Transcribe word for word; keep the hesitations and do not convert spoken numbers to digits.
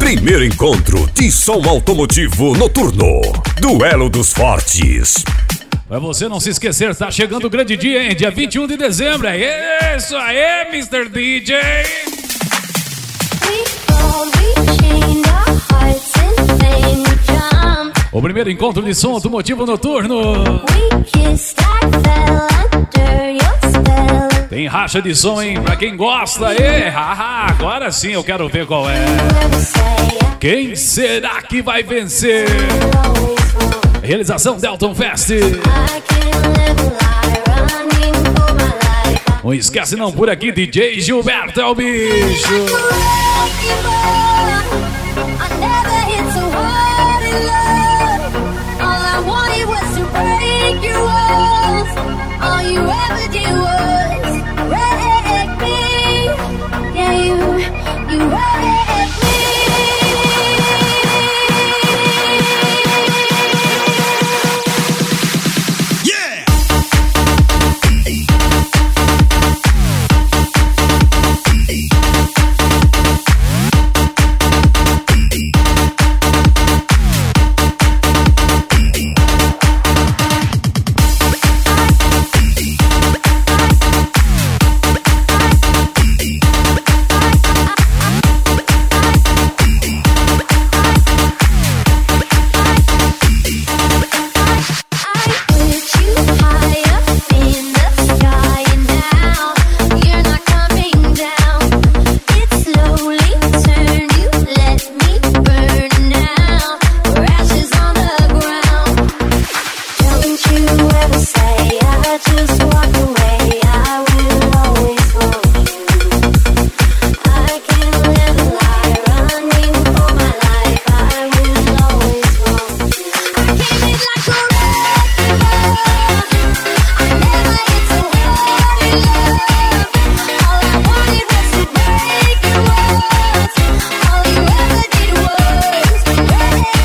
Primeiro encontro de som automotivo noturno. Duelo dos Fortes. Pra você não se esquecer, tá chegando o grande dia, hein? Dia vinte e um de dezembro. É isso aí, mister D J. O primeiro encontro de som automotivo noturno. Tem racha de som, hein? Pra quem gosta, e haha, agora sim eu quero ver qual é. Quem será que vai vencer? Realização Delton Fest. Não esquece não, por aqui D J Gilberto é o bicho.